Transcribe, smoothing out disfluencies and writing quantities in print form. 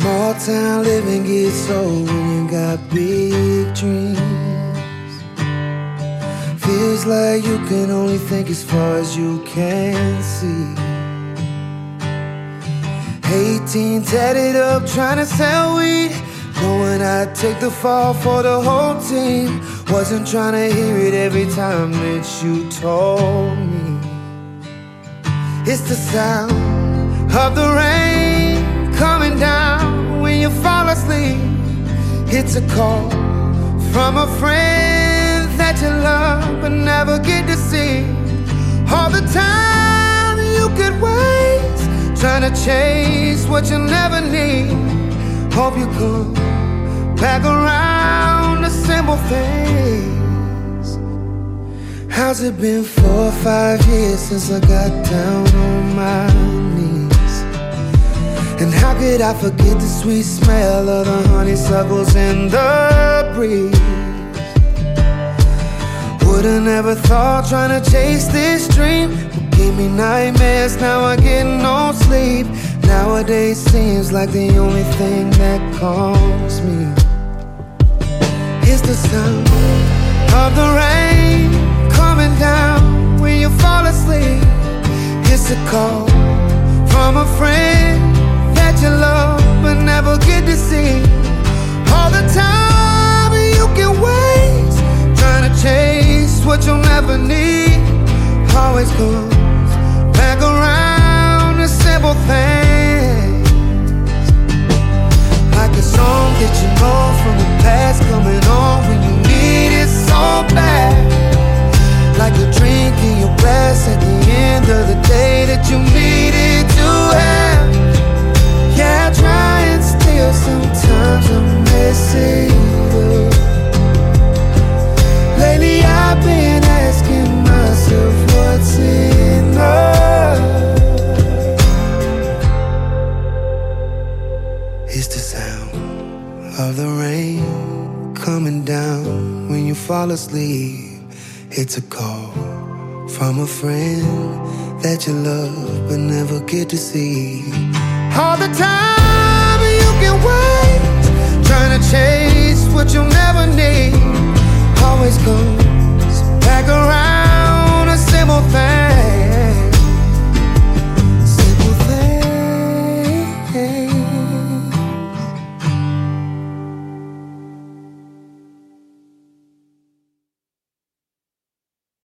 Small town living gets old when you got big dreams. Feels like you can only think as far as you can see. 18 tatted up trying to sell weed, knowing I'd take the fall for the whole team. Wasn't trying to hear it every time that you told me. It's the sound of the rain coming down when you fall asleep. It's a call from a friend that you love but never get to see. All the time you could waste trying to chase what you never need. Hope you come back around to simple things. How's it been 4 or 5 years since I got down on my knees? And how could I forget the sweet smell of the honeysuckles in the breeze? Would've never thought trying to chase this dream would give me nightmares. Now I get no sleep. Nowadays seems like the only thing that calms me is the sound of the rain coming down when you fall asleep. It's a call from a friend that you love but never get to see. All the time you can waste trying to chase what you'll never need. Always comes back around to simple things, like a song that you know from the past coming on when you need it so bad. Like a drink in your glass at the end of the day that you needed to have. Yeah, I try and still sometimes I miss it. Lately I've been asking myself what's enough. It's the sound of the rain coming down when you fall asleep. It's a call from a friend that you love but never get to see. All the time you can wait trying to chase what you'll never need. Always comes back around